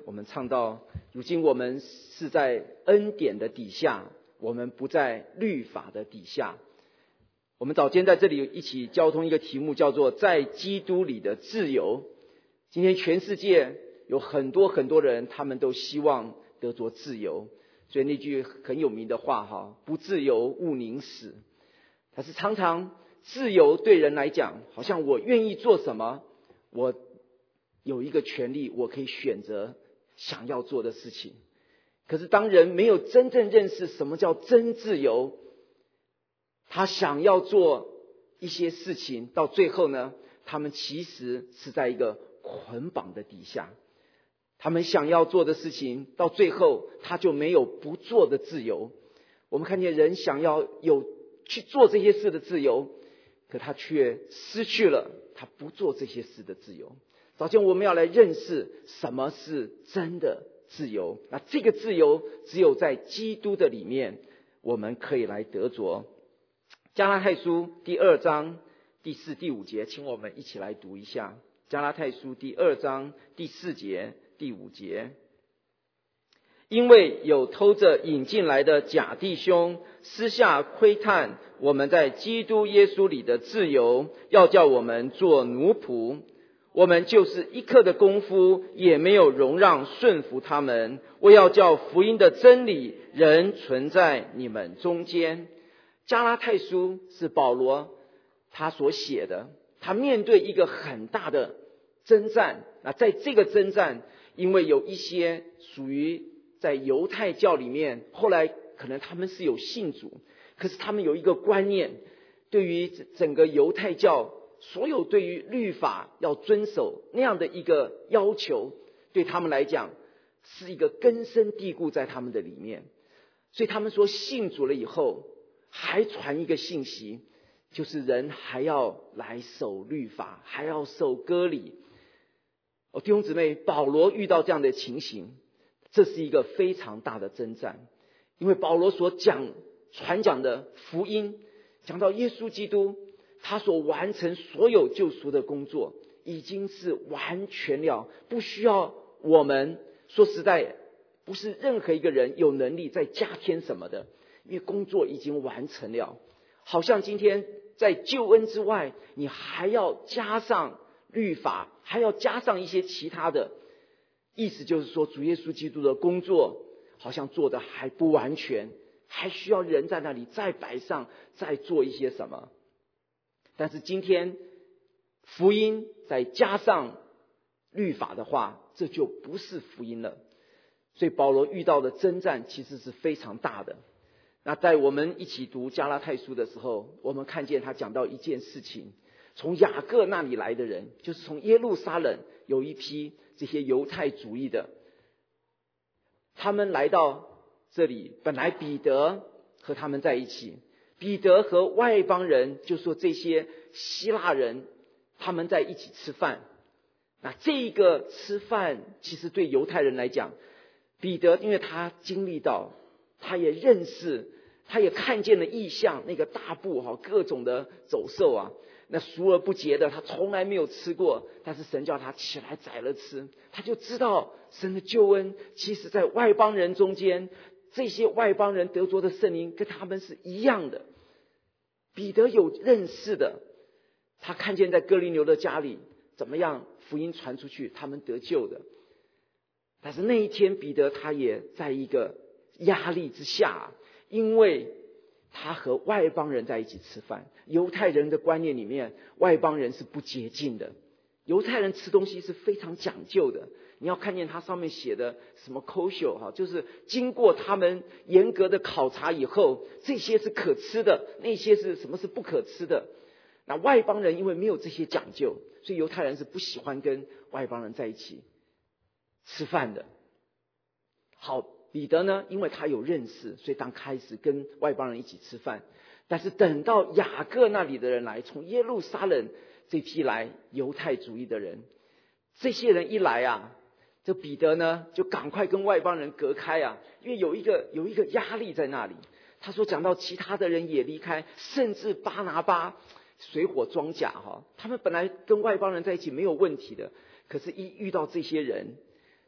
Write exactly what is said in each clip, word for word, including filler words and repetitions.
我们唱到，如今我们是在恩典的底下，我们不在律法的底下。我们早间在这里一起交通一个题目，叫做在基督里的自由。今天全世界有很多很多人，他们都希望得着自由，所以那句很有名的话哈，不自由勿宁死。但是常常自由对人来讲，好像我愿意做什么，我有一个权利，我可以选择想要做的事情。可是当人没有真正认识什么叫真自由，他想要做一些事情，到最后呢，他们其实是在一个捆绑的底下。他们想要做的事情，到最后他就没有不做的自由。我们看见人想要有去做这些事的自由，可他却失去了他不做这些事的自由。早前我们要来认识什么是真的自由，那这个自由只有在基督的里面我们可以来得着。加拉太书第二章第四第五节，请我们一起来读一下。加拉太书第二章第四节第五节，因为有偷着引进来的假弟兄，私下窥探我们在基督耶稣里的自由，要叫我们做奴仆。我们就是一刻的功夫也没有容让顺服他们，为要叫福音的真理仍存在你们中间。加拉太书是保罗他所写的，他面对一个很大的征战。那在这个征战，因为有一些属于在犹太教里面，后来可能他们是有信主，可是他们有一个观念，对于整个犹太教所有对于律法要遵守那样的一个要求，对他们来讲是一个根深蒂固在他们的里面。所以他们说信主了以后还传一个信息，就是人还要来守律法，还要守割礼。哦，弟兄姊妹，保罗遇到这样的情形，这是一个非常大的征战。因为保罗所讲传讲的福音，讲到耶稣基督他所完成所有救赎的工作已经是完全了，不需要我们，说实在不是任何一个人有能力再加添什么的，因为工作已经完成了。好像今天在救恩之外，你还要加上律法，还要加上一些其他的，意思就是说主耶稣基督的工作好像做得还不完全，还需要人在那里再摆上，再做一些什么。但是今天福音再加上律法的话，这就不是福音了。所以保罗遇到的征战其实是非常大的。那在我们一起读加拉太书的时候，我们看见他讲到一件事情，从雅各那里来的人，就是从耶路撒冷有一批这些犹太主义的，他们来到这里，本来彼得和他们在一起，彼得和外邦人，就说这些希腊人，他们在一起吃饭。那这个吃饭其实对犹太人来讲，彼得因为他经历到，他也认识，他也看见了异象，那个大布哈，各种的走兽啊，那熟而不洁的他从来没有吃过，但是神叫他起来宰了吃，他就知道神的救恩其实在外邦人中间，这些外邦人得着的圣灵跟他们是一样的。彼得有认识的，他看见在哥林流的家里怎么样福音传出去，他们得救的。但是那一天彼得他也在一个压力之下，因为他和外邦人在一起吃饭。犹太人的观念里面，外邦人是不洁净的，犹太人吃东西是非常讲究的。你要看见它上面写的什么 kosher， 就是经过他们严格的考察以后，这些是可吃的，那些是什么是不可吃的。那外邦人因为没有这些讲究，所以犹太人是不喜欢跟外邦人在一起吃饭的。好，彼得呢，因为他有认识，所以当开始跟外邦人一起吃饭。但是等到雅各那里的人来，从耶路撒冷这批来犹太主义的人，这些人一来啊，这彼得呢就赶快跟外邦人隔开啊，因为有一个有一个压力在那里。他说讲到其他的人也离开，甚至巴拿巴水火装甲哈，他们本来跟外邦人在一起没有问题的，可是一遇到这些人，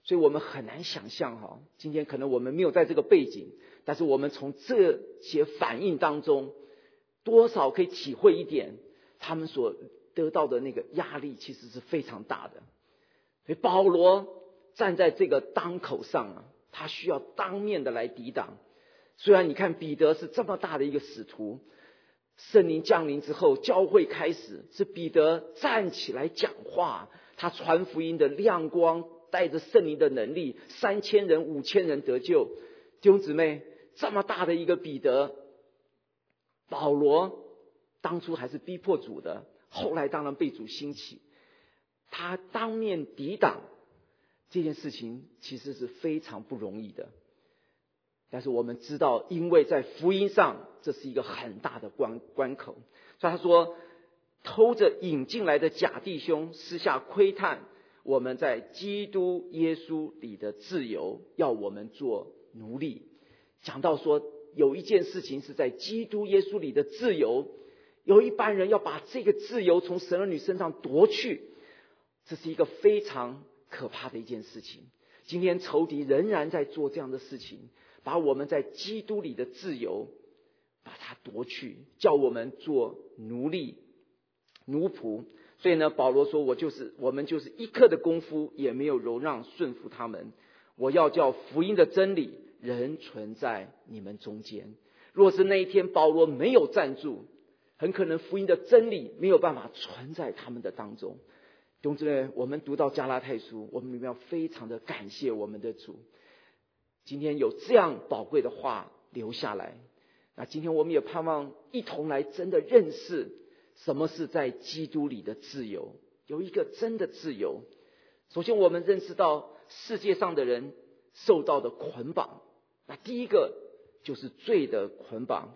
所以我们很难想象哈，今天可能我们没有在这个背景，但是我们从这些反应当中，多少可以体会一点他们所得到的那个压力其实是非常大的。所以保罗站在这个当口上啊，他需要当面的来抵挡。虽然你看彼得是这么大的一个使徒，圣灵降临之后，教会开始，是彼得站起来讲话，他传福音的亮光，带着圣灵的能力，三千人五千人得救。弟兄姊妹，这么大的一个彼得，保罗当初还是逼迫主的，后来当然被主兴起，他当面抵挡这件事情其实是非常不容易的。但是我们知道，因为在福音上这是一个很大的关关口，所以他说，偷着引进来的假弟兄私下窥探我们在基督耶稣里的自由，要我们做奴隶。讲到说有一件事情是在基督耶稣里的自由，有一般人要把这个自由从神儿女身上夺去，这是一个非常可怕的一件事情。今天仇敌仍然在做这样的事情，把我们在基督里的自由把它夺去，叫我们做奴隶奴仆。所以呢，保罗说，我就是我们就是一刻的功夫也没有容让顺服他们，我要叫福音的真理仍存在你们中间。若是那一天保罗没有站住，很可能福音的真理没有办法存在他们的当中。弟兄姊妹，我们读到加拉太书，我们要非常的感谢我们的主，今天有这样宝贵的话留下来。那今天我们也盼望一同来真的认识什么是在基督里的自由，有一个真的自由。首先我们认识到世界上的人受到的捆绑，那第一个就是罪的捆绑。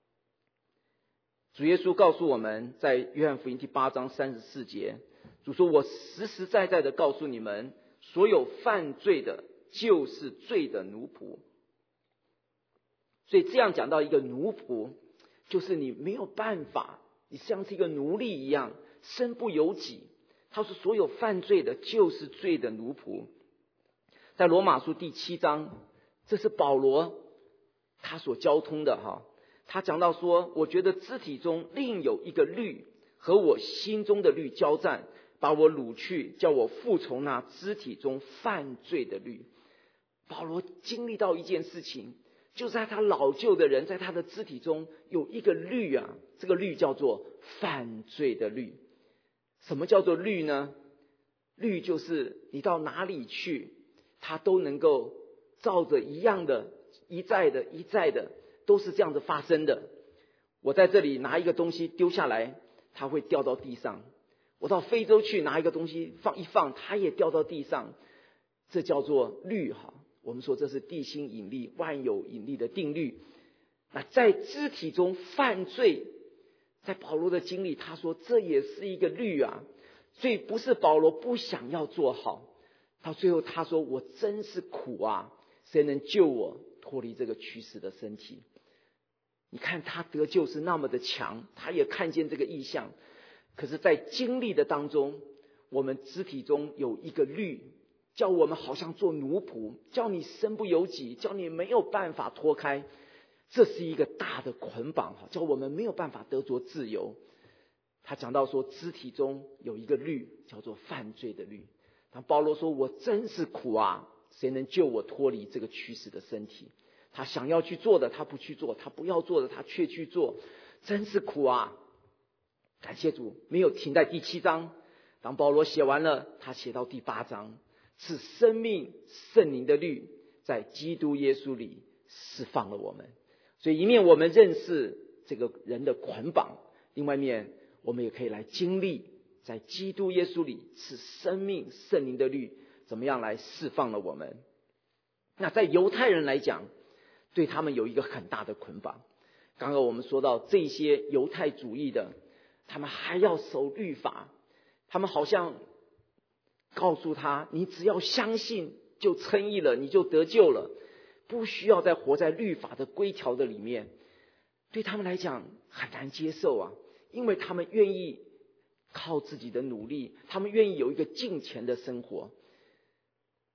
主耶稣告诉我们，在约翰福音第八章三十四节，主说，我实实在在的告诉你们，所有犯罪的就是罪的奴仆。所以这样讲到一个奴仆，就是你没有办法，你像是一个奴隶一样，身不由己。他说所有犯罪的就是罪的奴仆。在罗马书第七章，这是保罗他所交通的哈。他讲到说，我觉得肢体中另有一个律和我心中的律交战，把我掳去，叫我服从那肢体中犯罪的律。保罗经历到一件事情，就在他老旧的人，在他的肢体中有一个律啊，这个律叫做犯罪的律。什么叫做律呢？律就是你到哪里去，他都能够照着一样的，一再的一再的，都是这样子发生的。我在这里拿一个东西丢下来，它会掉到地上。我到非洲去拿一个东西放一放，它也掉到地上。这叫做律哈。我们说这是地心引力、万有引力的定律。那在肢体中犯罪，在保罗的经历，他说这也是一个律啊。所以不是保罗不想要做好，到最后他说，我真是苦啊，谁能救我脱离这个驱使的身体？你看他得救是那么的强，他也看见这个异象。可是在经历的当中，我们肢体中有一个律，叫我们好像做奴仆，叫你身不由己，叫你没有办法脱开。这是一个大的捆绑，叫我们没有办法得着自由。他讲到说，肢体中有一个律叫做犯罪的律。但保罗说，我真是苦啊，谁能救我脱离这个驱使的身体？他想要去做的他不去做，他不要做的他却去做，真是苦啊。感谢主，没有停在第七章。当保罗写完了，他写到第八章，是生命圣灵的律在基督耶稣里释放了我们。所以一面我们认识这个人的捆绑，另外一面我们也可以来经历在基督耶稣里是生命圣灵的律怎么样来释放了我们。那在犹太人来讲，对他们有一个很大的捆绑。刚刚我们说到这些犹太主义的，他们还要守律法，他们好像告诉他，你只要相信就称义了，你就得救了，不需要再活在律法的规条的里面。对他们来讲很难接受啊，因为他们愿意靠自己的努力，他们愿意有一个敬虔的生活。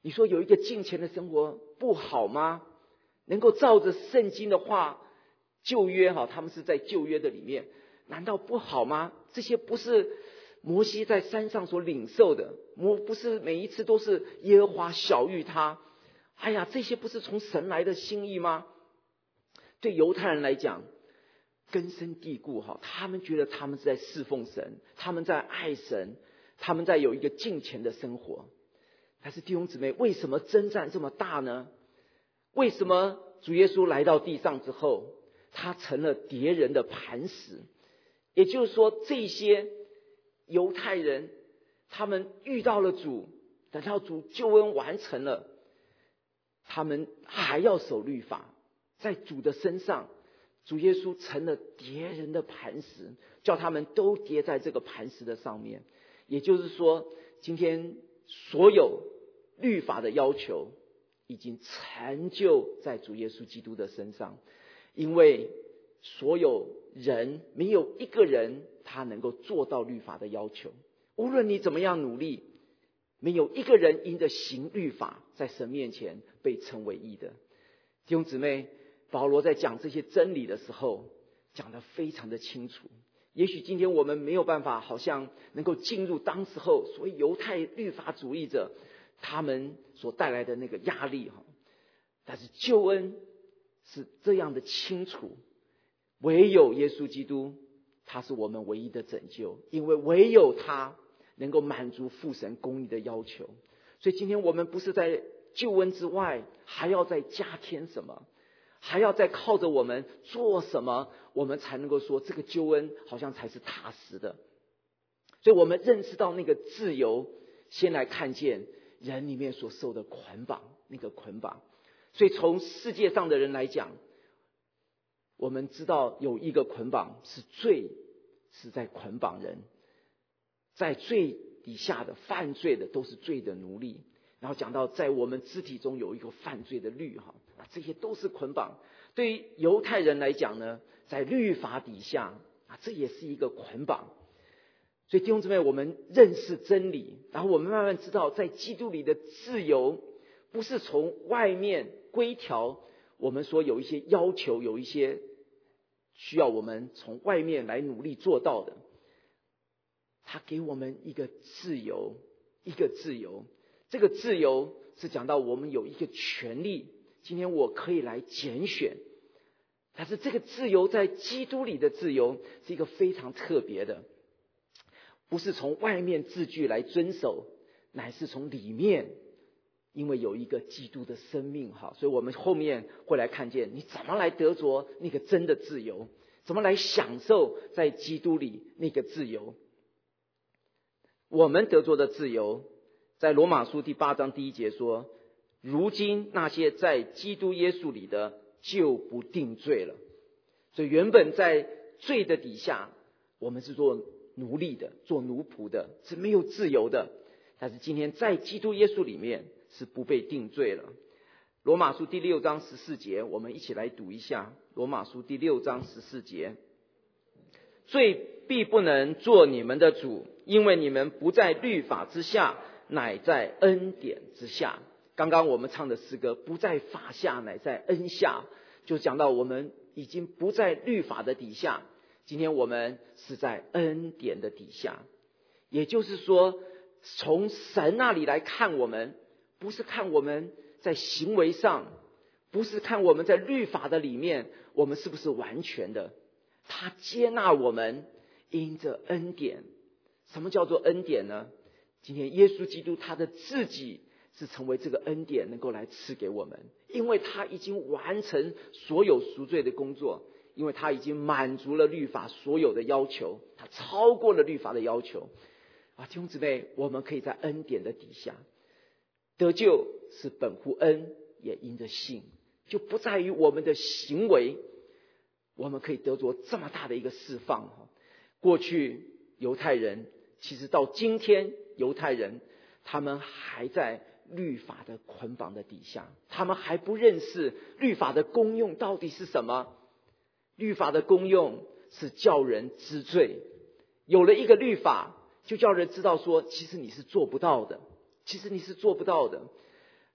你说有一个敬虔的生活不好吗？能够照着圣经的话，旧约哈，他们是在旧约的里面，难道不好吗？这些不是摩西在山上所领受的，摩不是每一次都是耶和华晓谕他。哎呀，这些不是从神来的心意吗？对犹太人来讲，根深蒂固哈，他们觉得他们是在侍奉神，他们在爱神，他们在有一个敬虔的生活。但是弟兄姊妹，为什么征战这么大呢？为什么主耶稣来到地上之后，他成了敌人的磐石？也就是说，这些犹太人，他们遇到了主，等到主救恩完成了，他们还要守律法，在主的身上，主耶稣成了敌人的磐石，叫他们都跌在这个磐石的上面。也就是说，今天所有律法的要求已经成就在主耶稣基督的身上，因为所有人没有一个人他能够做到律法的要求，无论你怎么样努力，没有一个人因着行律法在神面前被称为义的。弟兄姊妹，保罗在讲这些真理的时候讲得非常的清楚。也许今天我们没有办法好像能够进入当时候所谓犹太律法主义者他们所带来的那个压力，但是救恩是这样的清楚，唯有耶稣基督他是我们唯一的拯救，因为唯有他能够满足父神公义的要求。所以今天我们不是在救恩之外还要再加添什么，还要再靠着我们做什么，我们才能够说这个救恩好像才是踏实的。所以我们认识到那个自由，先来看见人里面所受的捆绑，那个捆绑。所以从世界上的人来讲，我们知道有一个捆绑是罪，是在捆绑人，在罪底下的犯罪的都是罪的奴隶。然后讲到在我们肢体中有一个犯罪的律，这些都是捆绑。对于犹太人来讲呢，在律法底下，这也是一个捆绑。所以弟兄姊妹，我们认识真理，然后我们慢慢知道在基督里的自由不是从外面规条，我们说有一些要求，有一些需要我们从外面来努力做到的。他给我们一个自由，一个自由。这个自由是讲到我们有一个权利，今天我可以来拣选。但是这个自由在基督里的自由是一个非常特别的，不是从外面字句来遵守，乃是从里面，因为有一个基督的生命哈，所以我们后面会来看见你怎么来得着那个真的自由，怎么来享受在基督里那个自由。我们得着的自由，在罗马书第八章第一节说，如今那些在基督耶稣里的就不定罪了。所以原本在罪的底下，我们是做奴隶的，做奴仆的，是没有自由的。但是今天在基督耶稣里面是不被定罪了。罗马书第六章十四节，我们一起来读一下。罗马书第六章十四节，罪必不能做你们的主，因为你们不在律法之下，乃在恩典之下。刚刚我们唱的诗歌，不在法下，乃在恩下，就讲到我们已经不在律法的底下，今天我们是在恩典的底下。也就是说，从神那里来看我们，不是看我们在行为上，不是看我们在律法的里面我们是不是完全的，他接纳我们，因着恩典。什么叫做恩典呢？今天耶稣基督他的自己是成为这个恩典能够来赐给我们，因为他已经完成所有赎罪的工作，因为他已经满足了律法所有的要求，他超过了律法的要求啊！弟兄姊妹，我们可以在恩典的底下得救，是本乎恩，也因着信，就不在于我们的行为，我们可以得着这么大的一个释放。过去犹太人，其实到今天犹太人，他们还在律法的捆绑的底下，他们还不认识律法的功用到底是什么。律法的功用是叫人知罪，有了一个律法，就叫人知道说，其实你是做不到的，其实你是做不到的。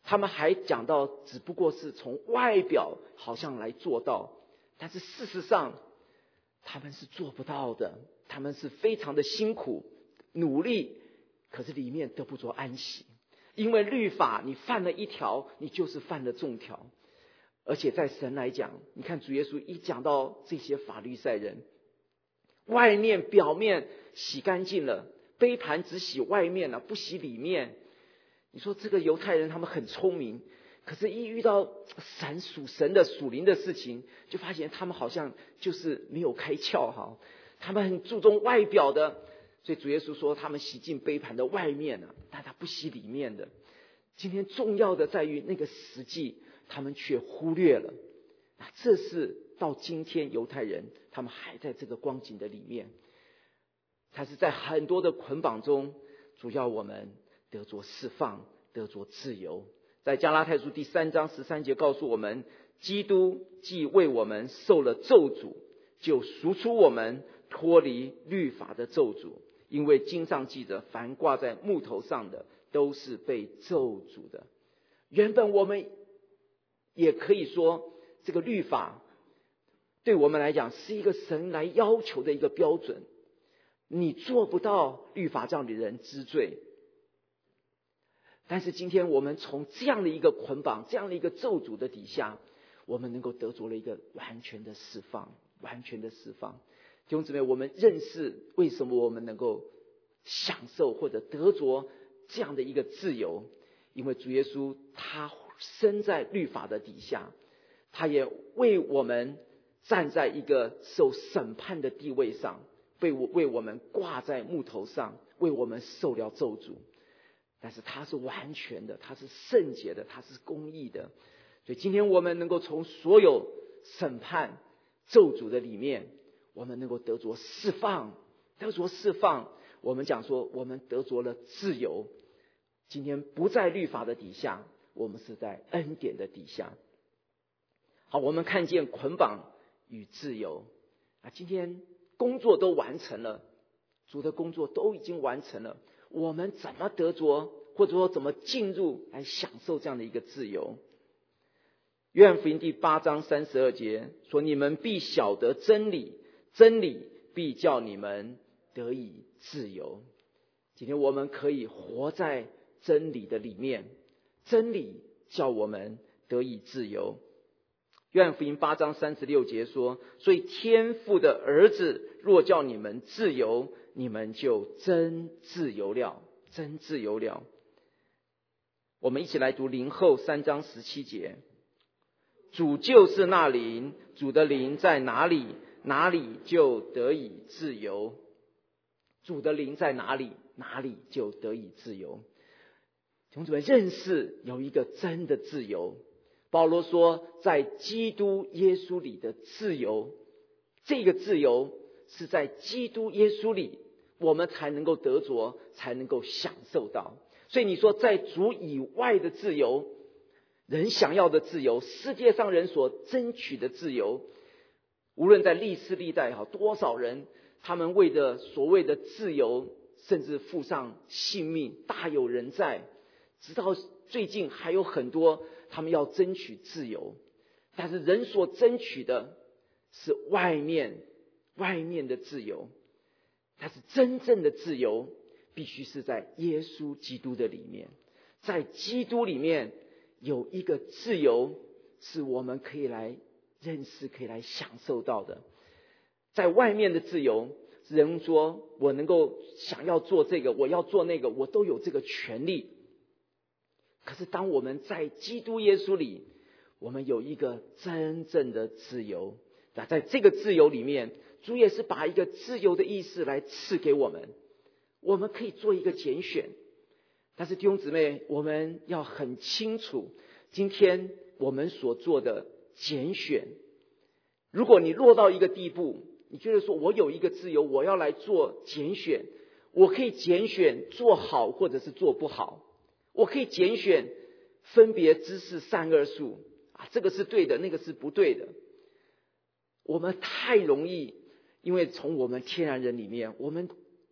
他们还讲到只不过是从外表好像来做到，但是事实上他们是做不到的，他们是非常的辛苦努力，可是里面得不着安息。因为律法你犯了一条，你就是犯了众条。而且在神来讲，你看主耶稣一讲到这些法律赛人，外面表面洗干净了，杯盘只洗外面了，不洗里面。你说这个犹太人他们很聪明，可是一遇到神属神的属灵的事情，就发现他们好像就是没有开窍哈。他们很注重外表的，所以主耶稣说他们洗净杯盘的外面啊，但他不洗里面的。今天重要的在于那个实际，他们却忽略了。那这是到今天犹太人他们还在这个光景的里面，他是在很多的捆绑中，主要我们得着释放，得着自由。在加拉太书第三章十三节告诉我们，基督既为我们受了咒诅，就赎出我们脱离律法的咒诅。因为经上记着，凡挂在木头上的都是被咒诅的。原本我们也可以说，这个律法对我们来讲是一个神来要求的一个标准，你做不到，律法叫你人知罪。但是今天我们从这样的一个捆绑，这样的一个咒诅的底下，我们能够得着了一个完全的释放，完全的释放。弟兄姊妹，我们认识为什么我们能够享受或者得着这样的一个自由，因为主耶稣他身在律法的底下，他也为我们站在一个受审判的地位上，为我为我们挂在木头上，为我们受了咒诅。但是他是完全的，他是圣洁的，他是公义的。所以今天我们能够从所有审判咒诅的里面，我们能够得着释放，得着释放。我们讲说我们得着了自由，今天不在律法的底下，我们是在恩典的底下。好，我们看见捆绑与自由啊，今天工作都完成了，主的工作都已经完成了，我们怎么得着，或者说怎么进入来享受这样的一个自由？约翰福音第八章三十二节说：你们必晓得真理，真理必叫你们得以自由。今天我们可以活在真理的里面，真理叫我们得以自由。约翰福音八章三十六节说：所以天父的儿子若叫你们自由，你们就真自由了，真自由了。我们一起来读林后三章十七节：主就是那灵，主的灵在哪里，哪里就得以自由。主的灵在哪里，哪里就得以自由。弟兄姊妹，认识有一个真的自由。保罗说，在基督耶稣里的自由，这个自由是在基督耶稣里我们才能够得着，才能够享受到。所以你说在主以外的自由，人想要的自由，世界上人所争取的自由，无论在历世历代多少人，他们为着所谓的自由甚至付上性命，大有人在。直到最近还有很多他们要争取自由，但是人所争取的是外面外面的自由，但是真正的自由必须是在耶稣基督的里面。在基督里面有一个自由是我们可以来认识，可以来享受到的。在外面的自由，人说我能够想要做这个，我要做那个，我都有这个权利。可是当我们在基督耶稣里，我们有一个真正的自由。那在这个自由里面，主也是把一个自由的意识来赐给我们，我们可以做一个拣选。但是弟兄姊妹，我们要很清楚，今天我们所做的拣选，如果你落到一个地步，你觉得说我有一个自由，我要来做拣选，我可以拣选做好或者是做不好，我可以拣选分别知识善恶树啊，这个是对的，那个是不对的。我们太容易，因为从我们天然人里面，我们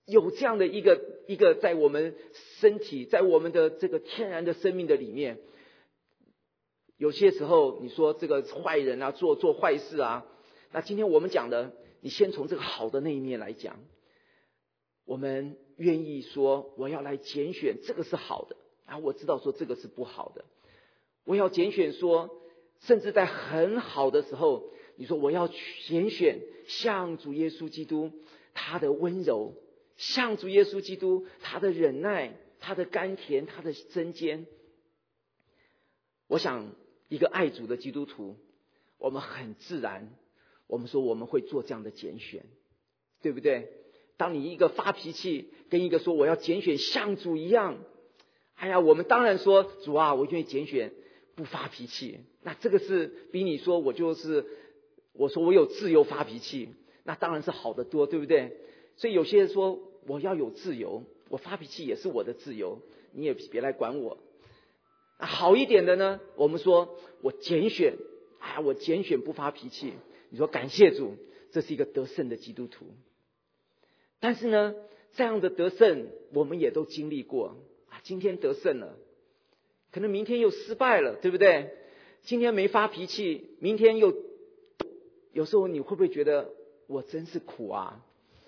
有这样的一个一个在我们身体，在我们的这个天然的生命的里面。有些时候你说这个坏人啊，做做坏事啊，那今天我们讲的，你先从这个好的那一面来讲。我们愿意说我要来拣选这个是好的，然后我知道说这个是不好的。我要拣选说，甚至在很好的时候，你说我要拣选像主耶稣基督他的温柔，像主耶稣基督他的忍耐，他的甘甜，他的针尖。我想一个爱主的基督徒，我们很自然，我们说我们会做这样的拣选，对不对？当你一个发脾气跟一个说我要拣选像主一样，哎呀，我们当然说主啊，我愿意拣选不发脾气。那这个是比你说我就是我说我有自由发脾气，那当然是好得多，对不对？所以有些人说我要有自由，我发脾气也是我的自由，你也别来管我。那好一点的呢，我们说我拣选，哎呀，我拣选不发脾气。你说感谢主，这是一个得胜的基督徒。但是呢，这样的得胜我们也都经历过啊。今天得胜了，可能明天又失败了，对不对？今天没发脾气，明天又……有时候你会不会觉得我真是苦啊？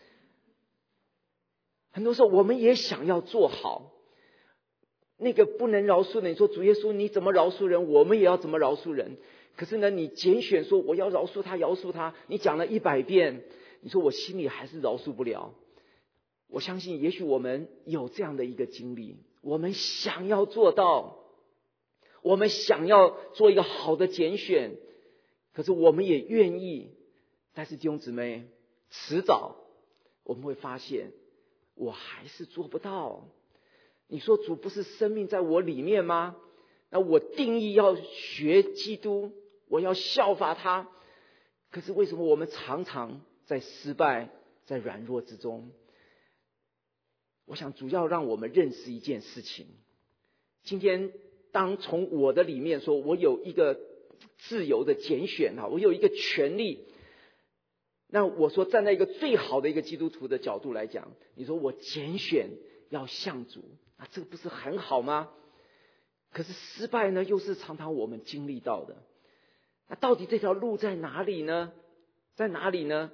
很多时候我们也想要做好，那个不能饶恕的，你说主耶稣你怎么饶恕人，我们也要怎么饶恕人。可是呢，你拣选说我要饶恕他，饶恕他，你讲了一百遍，你说我心里还是饶恕不了。我相信也许我们有这样的一个经历，我们想要做到，我们想要做一个好的拣选，可是我们也愿意，但是弟兄姊妹，迟早我们会发现我还是做不到。你说主不是生命在我里面吗？那我定义要学基督，我要效法他，可是为什么我们常常在失败，在软弱之中？我想主要让我们认识一件事情，今天当从我的里面说我有一个自由的拣选，我有一个权利，那我说站在一个最好的一个基督徒的角度来讲，你说我拣选要像主，那这个不是很好吗？可是失败呢，又是常常我们经历到的。那到底这条路在哪里呢？在哪里呢？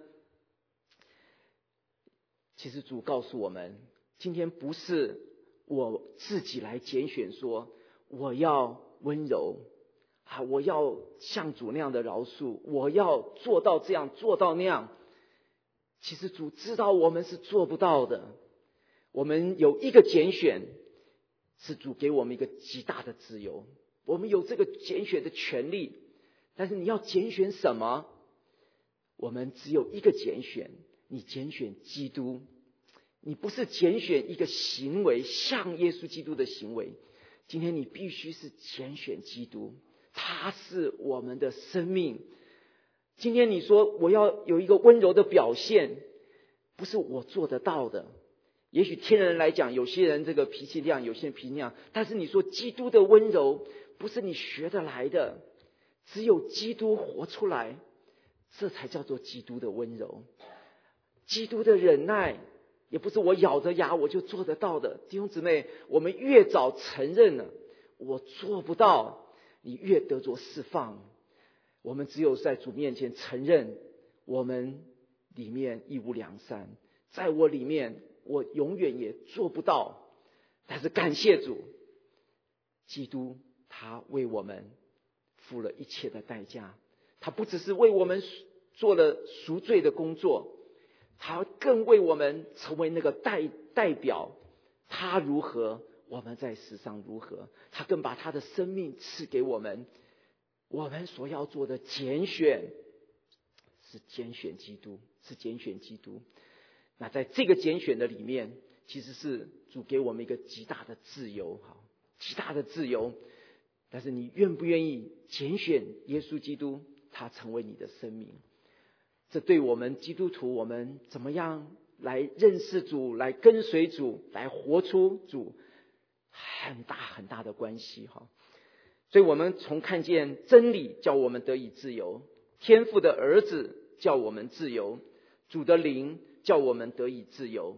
其实主告诉我们，今天不是我自己来拣选说我要温柔啊，我要像主那样的饶恕，我要做到这样做到那样。其实主知道我们是做不到的。我们有一个拣选，是主给我们一个极大的自由，我们有这个拣选的权利。但是你要拣选什么？我们只有一个拣选，你拣选基督。你不是拣选一个行为，像耶稣基督的行为。今天你必须是拣选基督，他是我们的生命。今天你说我要有一个温柔的表现，不是我做得到的。也许天人来讲，有些人这个脾气这样，有些人脾气那样，但是你说基督的温柔不是你学得来的，只有基督活出来，这才叫做基督的温柔。基督的忍耐也不是我咬着牙我就做得到的。弟兄姊妹，我们越早承认了我做不到，你越得着释放。我们只有在主面前承认我们里面一无良善，在我里面我永远也做不到。但是感谢主，基督他为我们付了一切的代价，他不只是为我们做了赎罪的工作，他更为我们成为那个代代表。他如何，我们在世上如何，他更把他的生命赐给我们。我们所要做的拣选是拣选基督，是拣选基督。那在这个拣选的里面，其实是主给我们一个极大的自由，好，极大的自由。但是你愿不愿意拣选耶稣基督，他成为你的生命？这对我们基督徒，我们怎么样来认识主，来跟随主，来活出主，很大很大的关系哈。所以我们从看见真理叫我们得以自由，天父的儿子叫我们自由，主的灵叫我们得以自由。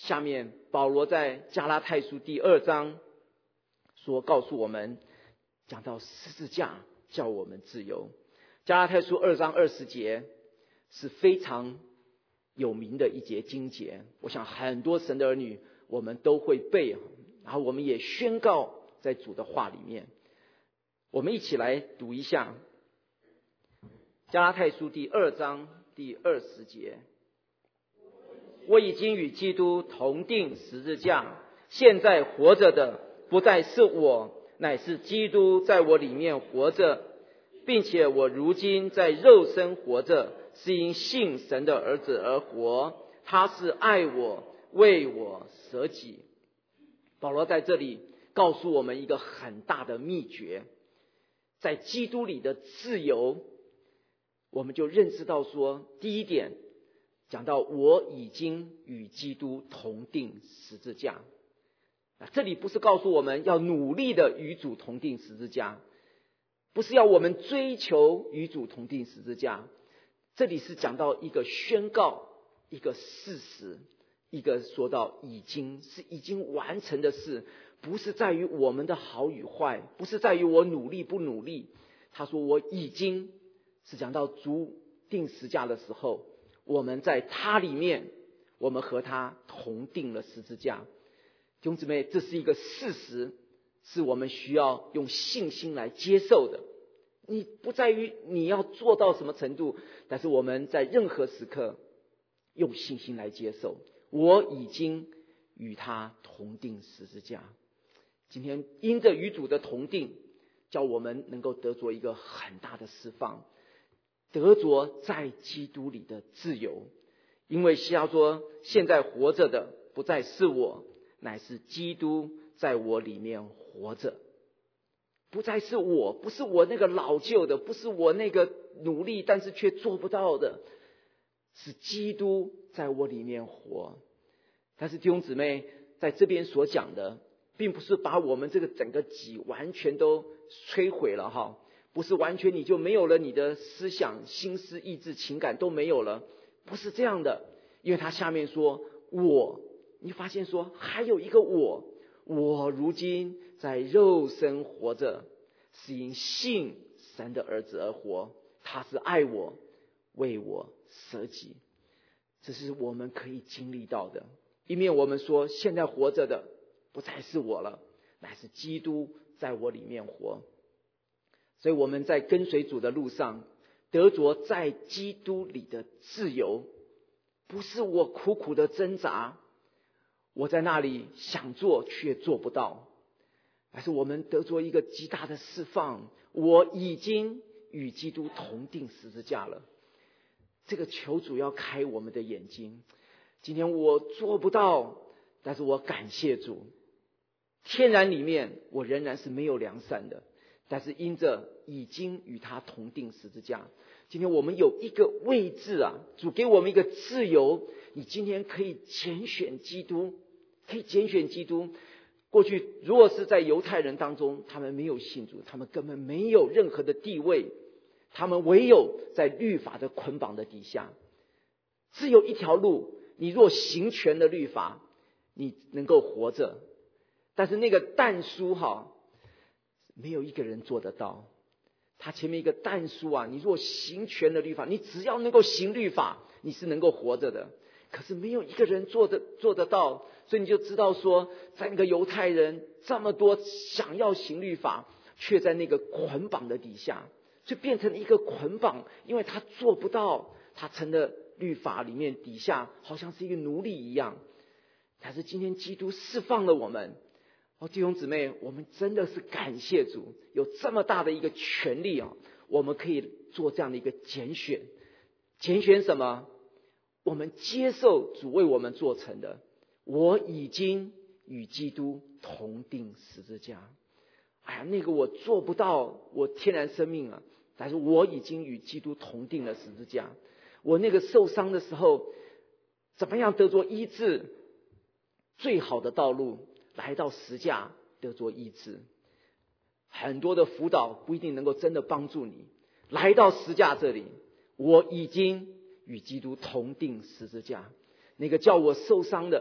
下面保罗在加拉太书第二章说告诉我们，讲到十字架叫我们自由。加拉太书二章二十节是非常有名的一节经节，我想很多神的儿女我们都会背，然后我们也宣告在主的话里面。我们一起来读一下加拉太书第二章第二十节。我已经与基督同定十字架，现在活着的不再是我，乃是基督在我里面活着，并且我如今在肉身活着，是因信神的儿子而活，他是爱我，为我舍己。保罗在这里告诉我们一个很大的秘诀，在基督里的自由，我们就认识到说，第一点讲到我已经与基督同定十字架。这里不是告诉我们要努力的与主同定十字架，不是要我们追求与主同定十字架，这里是讲到一个宣告，一个事实，一个说到已经是已经完成的事，不是在于我们的好与坏，不是在于我努力不努力。他说我已经是讲到主定十字架的时候，我们在他里面，我们和他同定了十字架。弟兄姊妹，这是一个事实，是我们需要用信心来接受的。你不在于你要做到什么程度，但是我们在任何时刻用信心来接受。我已经与他同定十字架。今天因着与主的同定，叫我们能够得着一个很大的释放，得着在基督里的自由。因为是要说，现在活着的不再是我，乃是基督在我里面活着。不再是我，不是我那个老旧的，不是我那个努力但是却做不到的，是基督在我里面活。但是弟兄姊妹在这边所讲的，并不是把我们这个整个己完全都摧毁了哈，不是完全你就没有了你的思想、心思、意志、情感都没有了，不是这样的。因为他下面说我，你发现说还有一个我，我如今在肉身活着，是因信神的儿子而活，他是爱我，为我舍己。这是我们可以经历到的。一面我们说现在活着的不再是我了，乃是基督在我里面活。所以我们在跟随主的路上，得着在基督里的自由，不是我苦苦的挣扎，我在那里想做却做不到，而是我们得着一个极大的释放。我已经与基督同定十字架了。这个求主要开我们的眼睛。今天我做不到，但是我感谢主，天然里面我仍然是没有良善的，但是因着已经与他同定十字架，今天我们有一个位置啊，主给我们一个自由，你今天可以拣选基督，可以拣选基督。过去如果是在犹太人当中，他们没有信主，他们根本没有任何的地位，他们唯有在律法的捆绑的底下，只有一条路，你若行全了律法，你能够活着。但是那个但书哈，没有一个人做得到。他前面一个但书啊，你若行全了律法，你只要能够行律法，你是能够活着的。可是没有一个人做得做得到，所以你就知道说，在那个犹太人这么多想要行律法，却在那个捆绑的底下，就变成一个捆绑，因为他做不到，他成了律法里面底下好像是一个奴隶一样。但是今天基督释放了我们，哦，弟兄姊妹，我们真的是感谢主，有这么大的一个权利啊，我们可以做这样的一个拣选。拣选什么？我们接受主为我们做成的，我已经与基督同定十字架。哎呀，那个我做不到，我天然生命啊，但是我已经与基督同定了十字架。我那个受伤的时候，怎么样得着医治？最好的道路，来到十架得着医治。很多的辅导不一定能够真的帮助你，来到十架这里，我已经与基督同定十字架。那个叫我受伤的，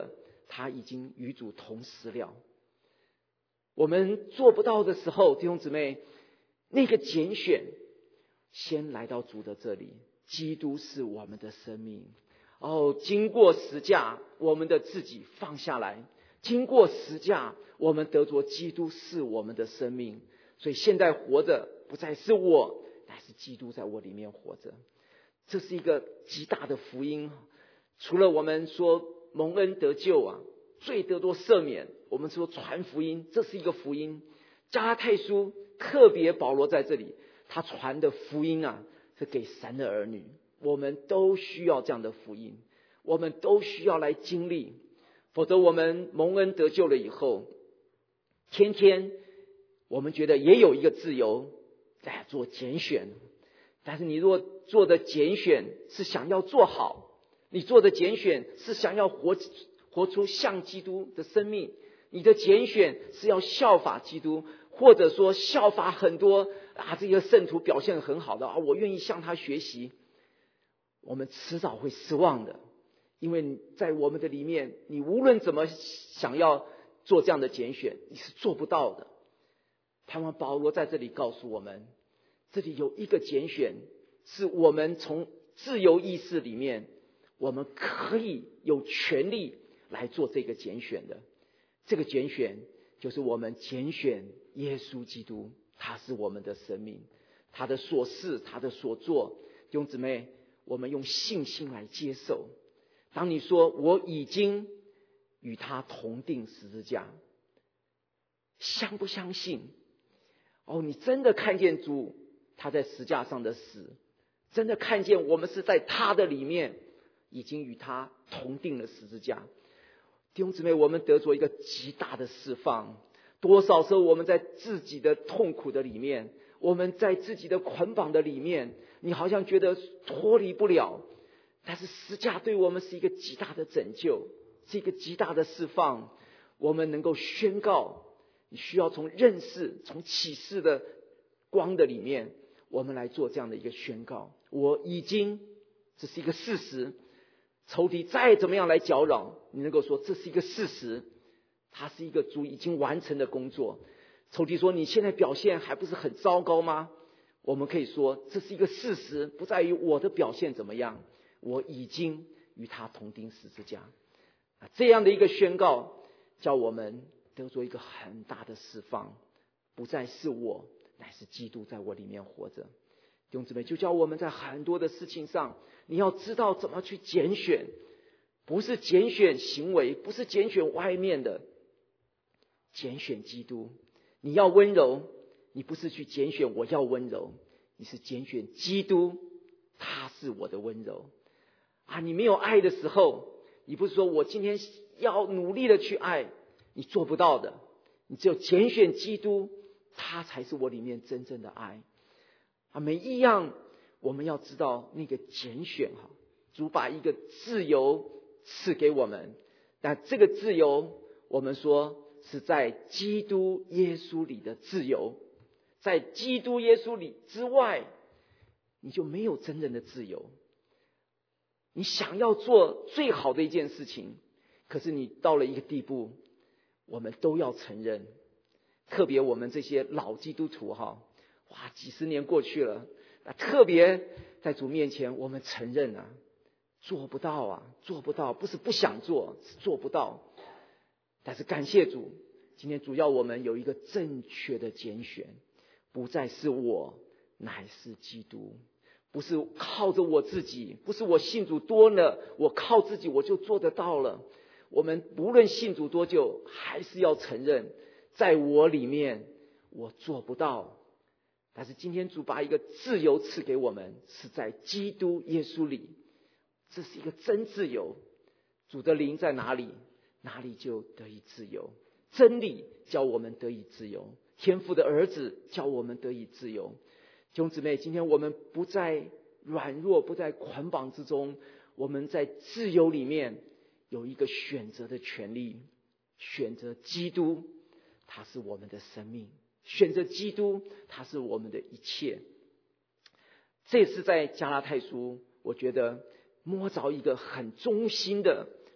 他已经与主同死了。我们做不到的时候，弟兄姊妹，那个拣选先来到主的这里。基督是我们的生命，哦，经过十架，我们的自己放下来，经过十架，我们得着基督是我们的生命。所以现在活着不再是我，乃是基督在我里面活着。这是一个极大的福音。除了我们说蒙恩得救啊，罪得多赦免，我们说传福音，这是一个福音。加拉太书特别保罗在这里，他传的福音啊，是给神的儿女。我们都需要这样的福音，我们都需要来经历，否则我们蒙恩得救了以后，天天我们觉得也有一个自由在做拣选。但是你若做的拣选是想要做好，你做的拣选是想要活活出像基督的生命，你的拣选是要效法基督，或者说效法很多啊这些圣徒表现很好的啊，我愿意向他学习，我们迟早会失望的。因为在我们的里面，你无论怎么想要做这样的拣选，你是做不到的。盼望保罗在这里告诉我们，这里有一个拣选，是我们从自由意识里面，我们可以有权利来做这个拣选的。这个拣选就是我们拣选耶稣基督，他是我们的生命，他的所事，他的所做，弟兄姊妹，我们用信心来接受。当你说我已经与他同定十字架，相不相信？哦，你真的看见主他在十字架上的死，真的看见我们是在他的里面已经与他同定了十字架。弟兄姊妹，我们得着一个极大的释放。多少时候我们在自己的痛苦的里面，我们在自己的捆绑的里面，你好像觉得脱离不了，但是十字架对我们是一个极大的拯救，是一个极大的释放。我们能够宣告，你需要从认识，从启示的光的里面，我们来做这样的一个宣告。我已经，这是一个事实，仇敌再怎么样来搅扰，你能够说这是一个事实，它是一个主已经完成的工作。仇敌说你现在表现还不是很糟糕吗？我们可以说这是一个事实，不在于我的表现怎么样，我已经与他同钉十字架。这样的一个宣告叫我们得着一个很大的释放，不再是我，乃是基督在我里面活着。弟兄姊妹，就叫我们在很多的事情上，你要知道怎么去拣选，不是拣选行为，不是拣选外面的，拣选基督。你要温柔，你不是去拣选我要温柔，你是拣选基督，他是我的温柔啊！你没有爱的时候，你不是说我今天要努力的去爱，你做不到的。你只有拣选基督，他才是我里面真正的爱啊！每一样我们要知道那个拣选哈，主把一个自由赐给我们，但这个自由我们说是在基督耶稣里的自由，在基督耶稣里之外，你就没有真正的自由。你想要做最好的一件事情，可是你到了一个地步，我们都要承认，特别我们这些老基督徒哈，哇，几十年过去了，特别在主面前，我们承认啊，做不到啊，做不到，不是不想做，是做不到。但是感谢主，今天主要我们有一个正确的拣选，不再是我，乃是基督。不是靠着我自己，不是我信主多了，我靠自己我就做得到了。我们不论信主多久，还是要承认，在我里面我做不到。但是今天主把一个自由赐给我们，是在基督耶稣里，这是一个真自由。主的灵在哪里，哪里就得以自由。真理叫我们得以自由，天父的儿子叫我们得以自由。弟兄姊妹，今天我们不在软弱，不在捆绑之中，我们在自由里面有一个选择的权利，选择基督，他是我们的生命，选择基督，他是我们的一切。这是在加拉太书，我觉得摸着一个很中心的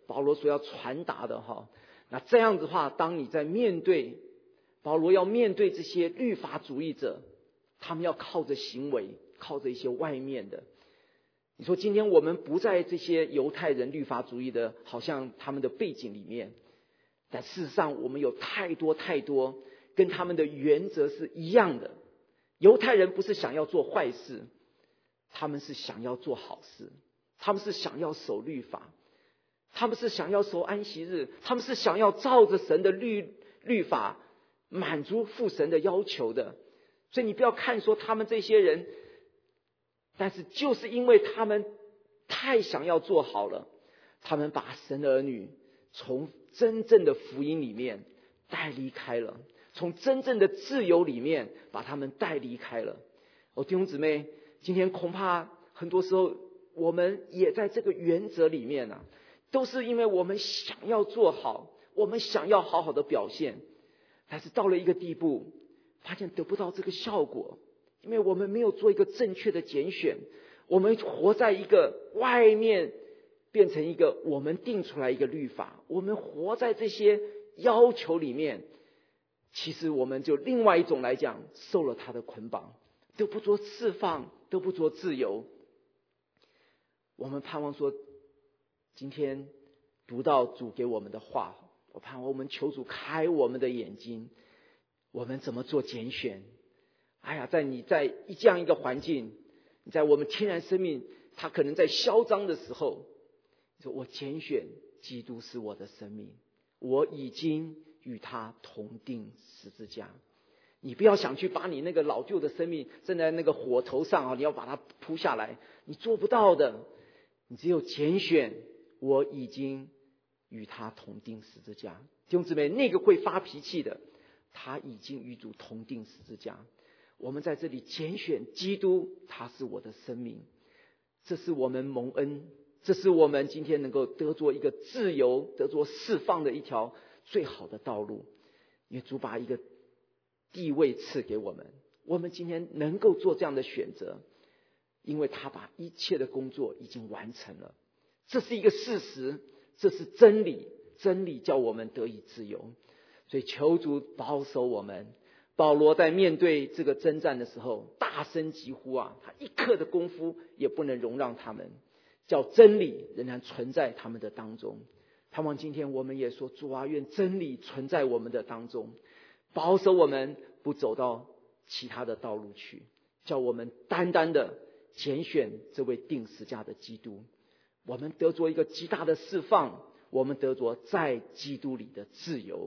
保罗所要传达的哈。那这样子的话，当你在面对保罗要面对这些律法主义者，他们要靠着行为，靠着一些外面的。你说今天我们不在这些犹太人律法主义的好像他们的背景里面，但事实上我们有太多太多跟他们的原则是一样的。犹太人不是想要做坏事，他们是想要做好事，他们是想要守律法，他们是想要守安息日，他们是想要照着神的律律法满足父神的要求的。所以你不要看说他们这些人，但是就是因为他们太想要做好了，他们把神的儿女从真正的福音里面带离开了，从真正的自由里面把他们带离开了。哦，弟兄姊妹，今天恐怕很多时候我们也在这个原则里面啊，都是因为我们想要做好，我们想要好好的表现，但是到了一个地步，发现得不到这个效果，因为我们没有做一个正确的拣选，我们活在一个外面变成一个我们定出来一个律法，我们活在这些要求里面，其实我们就另外一种来讲受了他的捆绑，都不做释放，都不做自由。我们盼望说今天读到主给我们的话，我盼望我们求主开我们的眼睛，我们怎么做拣选。哎呀，在你在这样一个环境，你在我们天然生命它可能在嚣张的时候，说我拣选基督是我的生命，我已经与他同定十字架。你不要想去把你那个老旧的生命正在那个火头上啊，你要把它扑下来，你做不到的。你只有拣选我已经与他同定十字架。弟兄姊妹，那个会发脾气的，他已经与主同定十字架。我们在这里拣选基督，他是我的生命，这是我们蒙恩，这是我们今天能够得着一个自由，得着释放的一条最好的道路。因为主把一个地位赐给我们，我们今天能够做这样的选择，因为他把一切的工作已经完成了，这是一个事实，这是真理，真理叫我们得以自由。所以求主保守我们。保罗在面对这个征战的时候大声疾呼啊，他一刻的功夫也不能容让他们，叫真理仍然存在他们的当中。盼望今天我们也说，主啊，愿真理存在我们的当中，保守我们不走到其他的道路去，叫我们单单的拣选这位定十架的基督，我们得着一个极大的释放，我们得着在基督里的自由。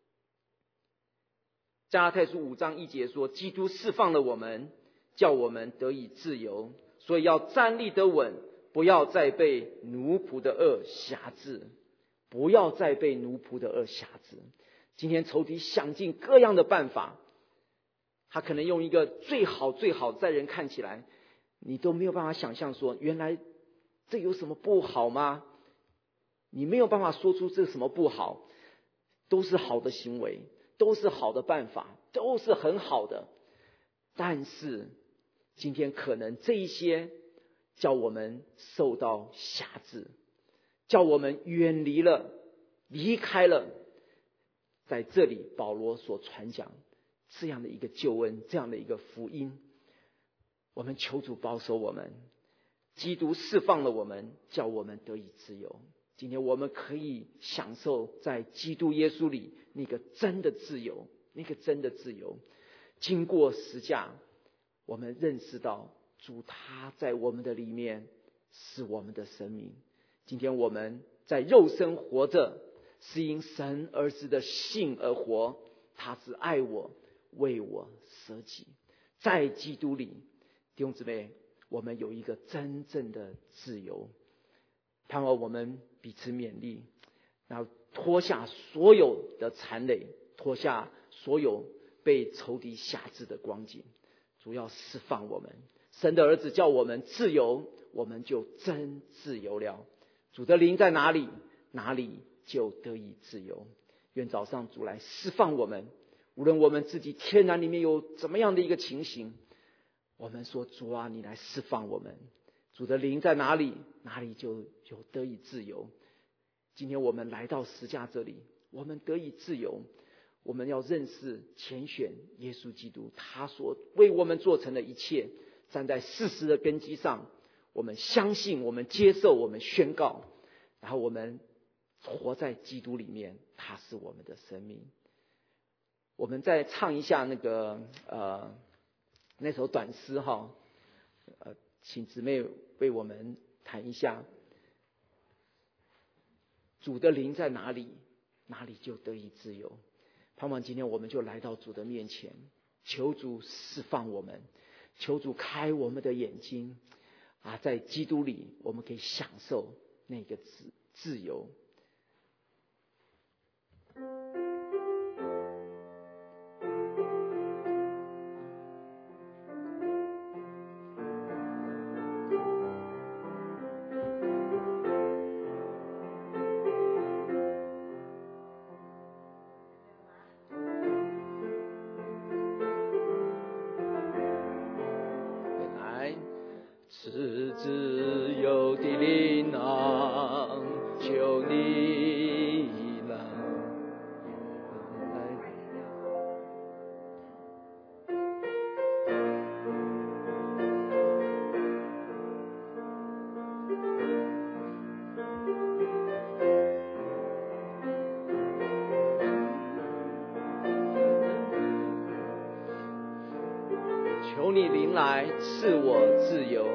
加拉太书五章一节说，基督释放了我们，叫我们得以自由，所以要站立得稳，不要再被奴仆的恶辖制，不要再被奴仆的恶辖制。今天仇敌想尽各样的办法，他可能用一个最好最好，在人看起来你都没有办法想象说，原来这有什么不好吗？你没有办法说出这什么不好，都是好的行为，都是好的办法，都是很好的。但是今天可能这一些叫我们受到辖制，叫我们远离了，离开了在这里保罗所传讲这样的一个救恩，这样的一个福音。我们求主保守我们，基督释放了我们，叫我们得以自由。今天我们可以享受在基督耶稣里那个真的自由，那个真的自由。经过十架，我们认识到主他在我们的里面是我们的生命。今天我们在肉身活着，是因神儿子的信而活，他是爱我，为我舍己。在基督里，弟兄姊妹，我们有一个真正的自由。盼望我们彼此勉励，然后脱下所有的缠累，脱下所有被仇敌辖制的光景。主要释放我们，神的儿子叫我们自由，我们就真自由了。主的灵在哪里，哪里就得以自由。愿早上主来释放我们，无论我们自己天然里面有怎么样的一个情形，我们说主啊，你来释放我们。主的灵在哪里，哪里就有得以自由。 今天我们来到十架这里，我们得以自由，我们要认识拣选耶稣基督，他所为我们做成的一切，站在事实的根基上，我们相信，我们接受，我们宣告，然后我们活在基督里面，他是我们的生命。我们再唱一下那个呃那首短诗哈，呃，请姊妹为我们弹一下。主的灵在哪里，哪里就得以自由。盼望今天我们就来到主的面前，求主释放我们，求主开我们的眼睛啊，在基督里我们可以享受那个自自由。是自由的灵啊，求你来。求你灵来赐我自由，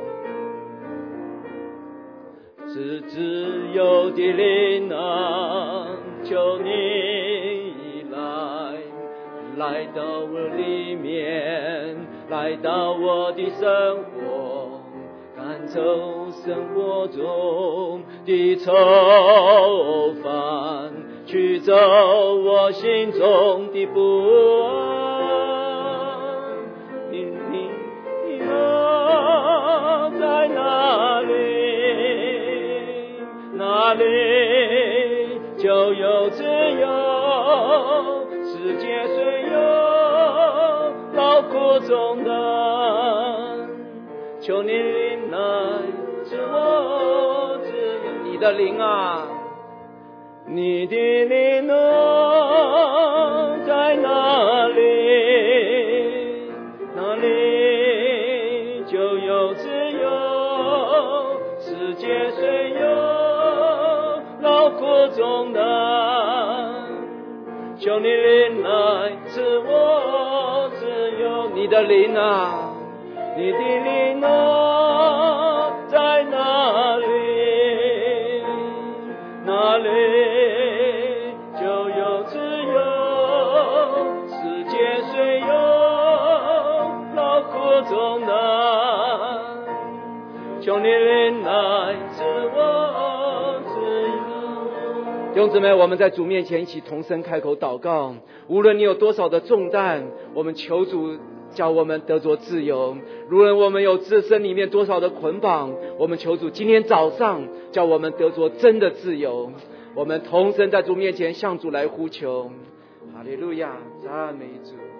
是自由的灵啊，求你来，来到我里面，来到我的生活，赶走生活中的愁烦，驱走我心中的不安。你你啊，在哪里？哪里就有自由，世界虽有劳苦重担，求你灵来使我自由。你的灵啊，你的灵啊，在哪里，哪里就有自由，世界虽有劳苦重担，求你灵来使我自由。你的灵啊，你的灵啊，在哪里，哪里就有自由，世界虽有劳苦重担，求你灵来使我自由。弟兄姊妹，我们在主面前一起同声开口祷告，无论你有多少的重担，我们求主叫我们得着自由。无论我们有自身里面多少的捆绑，我们求主今天早上叫我们得着真的自由。我们同声在主面前向主来呼求。哈利路亚，赞美主。